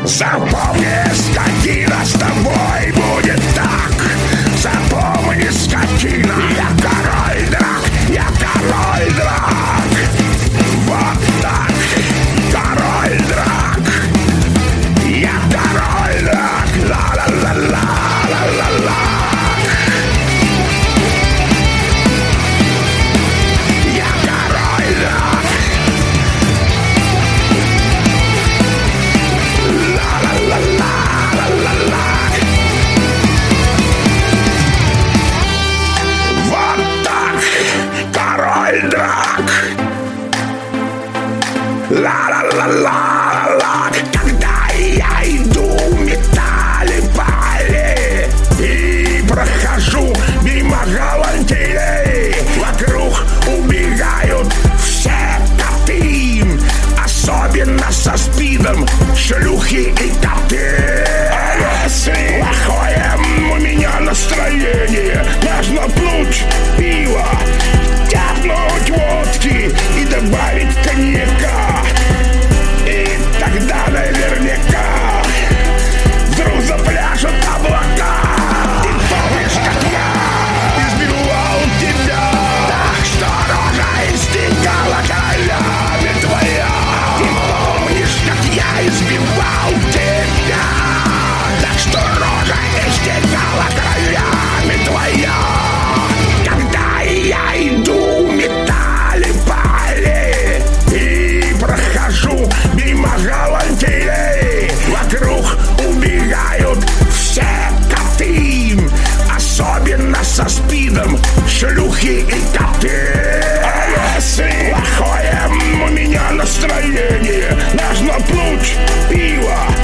Запомни, скотина, с тобой будет так. Запомни, скотина, я король драк, я король драк. Вот так, король драк. Я король драк, ла-ла-ла-ла-ла-ла-ла. Я король драк. Вот так, король драк. Ла-ла-ла-ла-ла. Когда я иду метали пали и прохожу мимо галантерей, вокруг убегают все коты, особенно со спидом шлюхи и коты. А если плохое у меня настроение, можно пнуть пиво, тяпнуть водки и добавить коньяка. И тогда наверняка вдруг запляшут облака. Ты помнишь, как я избивал тебя? Так что рожа истекала кролями твоя. Ты помнишь, как я избивал тебя? Так что рожа истекала кролями твоя. Когда я иду метали пали и прохожу мимо галантерей, вокруг убегают все коты, особенно со спидом шлюхи и коты. А если плохое у меня настроение, нужно пнуть пиво,